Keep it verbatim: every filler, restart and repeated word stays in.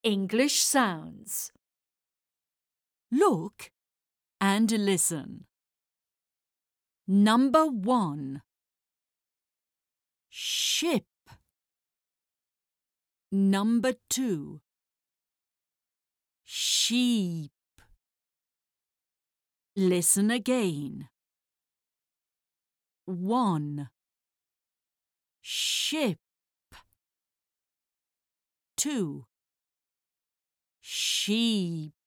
English sounds. Look and listen. Number one. Ship. Number two. Sheep. Listen again. One. Ship. Two. Sheep.